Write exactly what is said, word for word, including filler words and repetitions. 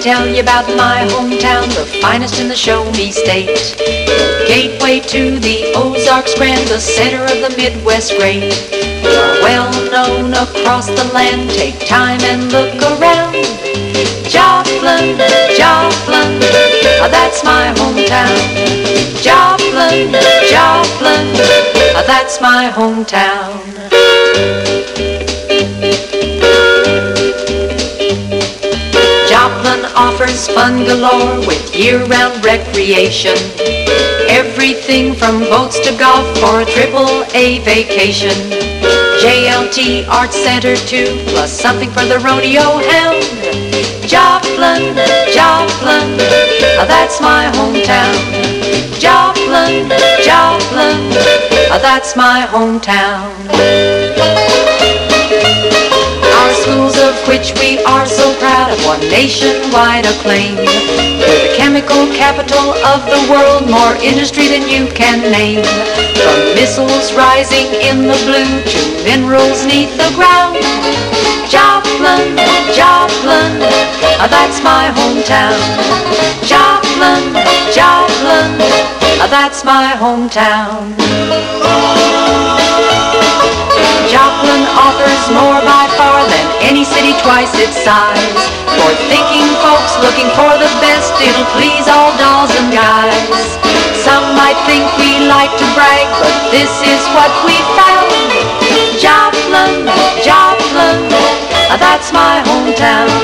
tell you about my hometown, the finest in the show-me state. Gateway to the Ozarks grand, the center of the Midwest great. We are well known across the land, take time and look around. Joplin, Joplin, ah, that's my hometown. Joplin, Joplin, ah, that's my hometown. Joplin offers fun galore with year-round recreation. Everything from boats to golf for a triple A vacation. J L T Arts Center too, plus something for the rodeo hound. Joplin, Joplin, ah, that's my hometown. Joplin, Joplin, ah, that's my hometown. Our schools, of which we are so proud, have won nationwide acclaim. We're the chemical capital of the world, more industry than you can name. From missiles rising in the blue to minerals neath the ground. Joplin, Joplin, ah, that's my hometown. Joplin, Joplin, ah, that's my hometown. Joplin offers more by far than any city twice its size. For thinking folks looking for the best, it'll please all dolls and guys. Some might think we like to brag, but this is what we found. Joplin, Joplin, ah, that's my hometown.